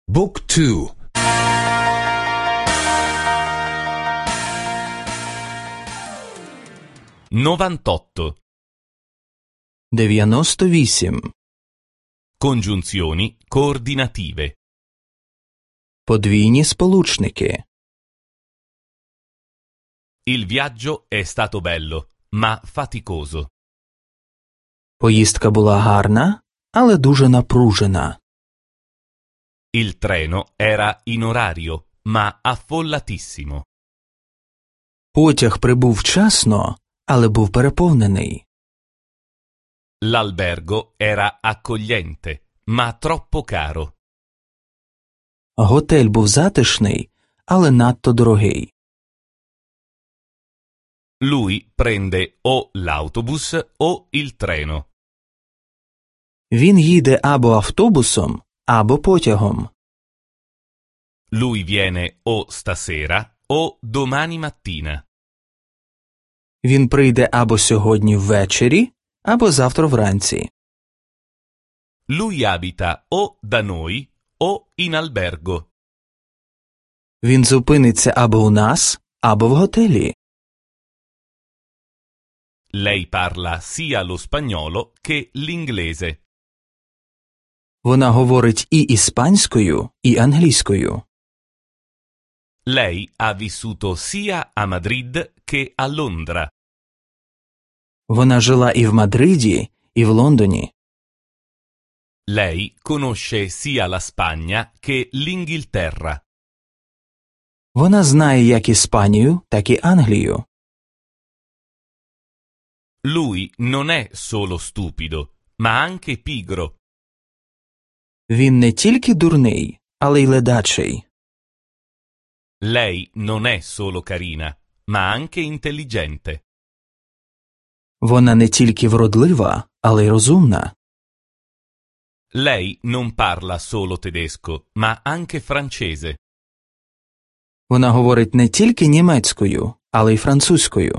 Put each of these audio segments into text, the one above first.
Book 2. 98. 98. Congiunzioni coordinative. Подвійні сполучники. Il viaggio è stato bello, ma faticoso. Поїздка була гарна, але дуже напружена. Il treno era in orario, ma affollatissimo. Потяг прибув вчасно, але був переповнений. L'albergo era accogliente, ma troppo caro. Готель був затишний, але надто дорогий. Lui prende o l'autobus o il treno. Він їде або автобусом, або потягом. Lui viene o stasera o domani mattina. Він прийде або сьогодні ввечері, або завтра вранці. Lui abita o da noi o in albergo. Він зупиниться або у нас, або в готелі. Lei parla sia lo spagnolo che l'inglese. Вона говорить і іспанською, і англійською. Lei ha vissuto sia a Madrid che a Londra. Вона жила і в Мадриді, і в Лондоні. Lei conosce sia la Spagna che l'Inghilterra. Вона знає як Іспанію, так і Англію. Lui non è solo stupido, ma anche pigro. Він не тільки дурний, але й ледачий. Lei non è solo carina, ma anche intelligente. Вона не тільки вродлива, але й розумна. Lei non parla solo tedesco, ma anche francese. Вона говорить не тільки німецькою, але й французькою.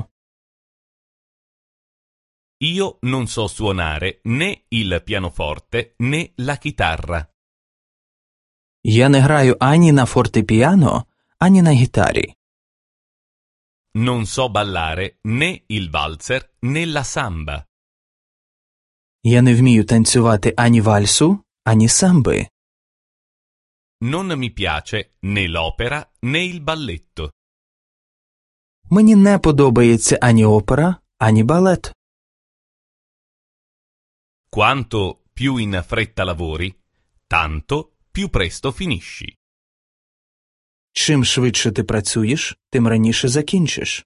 Io non so suonare né il pianoforte né la chitarra. Я не граю ані на фортепіано, ані на гітарі. Non so ballare né il valzer né la samba. Я не вмію танцювати ані вальсу, ані самби. Non mi piace né l'opera né il balletto. Мені не подобається ані опера, ані балет. Quanto più in fretta lavori, tanto più presto finisci. Чим швидше ти працюєш, тим раніше закінчиш.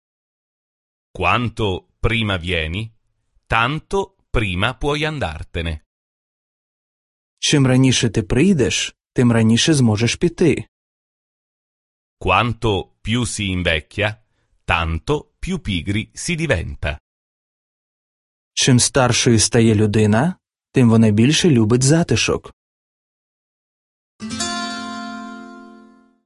Quanto prima vieni, tanto prima puoi andartene. Чим раніше ти прийдеш, тим раніше зможеш піти. Quanto più si invecchia, tanto più pigri si diventa. Чим старшою стає людина, тим вона більше любить затишок.